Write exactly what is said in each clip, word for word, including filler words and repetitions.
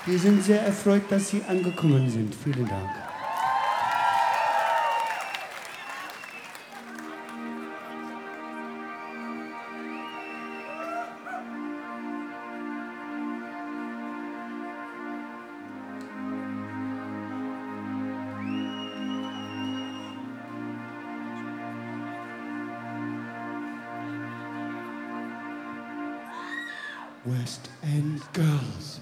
Wir sind sehr erfreut, dass Sie angekommen sind. Vielen Dank. West End Girls.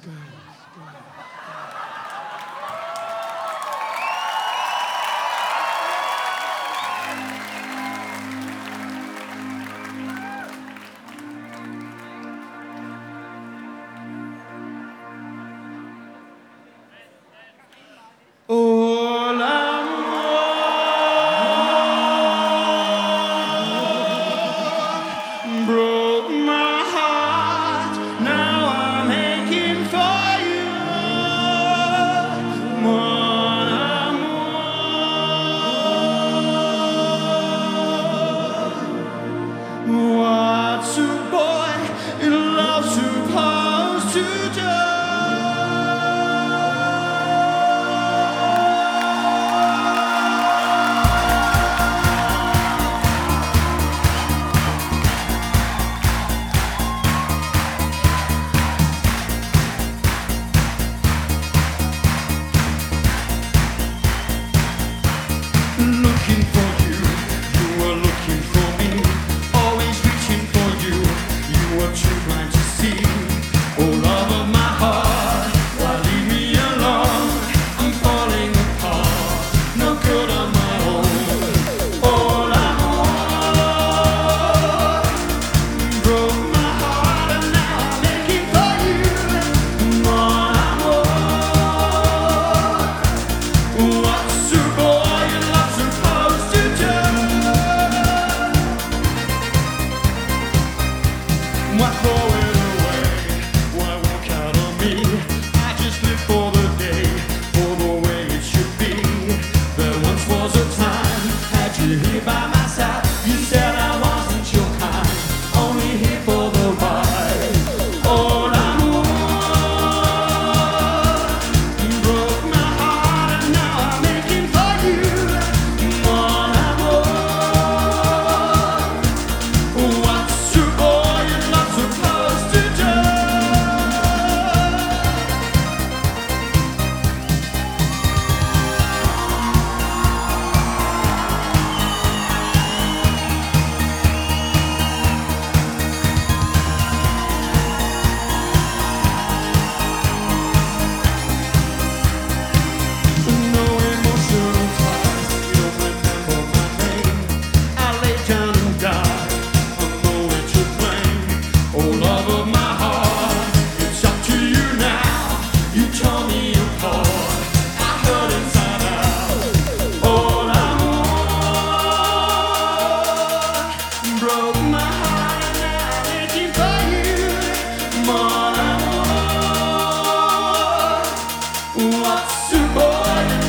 Oh, l'amour broke my heart. Now I'm aching for you. Mon amour, what's a boy in love supposed to do? Looking for you, you were looking for me. Always reaching for you, you were too blind to see. Oh, love of my heart, why leave me alone? I'm falling apart, no good on my own. Oh, l'amour broke my heart and now I'm aching for you. Mon amour, what's a boy in love supposed to do? Why throw it away? Why walk out on me? I just live for the day, for the way it should be. There once was a time, had you here by my side. You said I wasn't your kind, only here for the ride. Oh, l'amour broke my heart and now I'm aching for you. Mon amour, what's a boy in love supposed to do? No emotional ties, you don't remember my name. I lay down and died, I'm nowhere to blame. Oh, love of my heart, it's up to you now. You tore me apart, I hurt inside out. Oh, l'amour broke my heart and now I'm aching for you. Mon amour, what's a boy in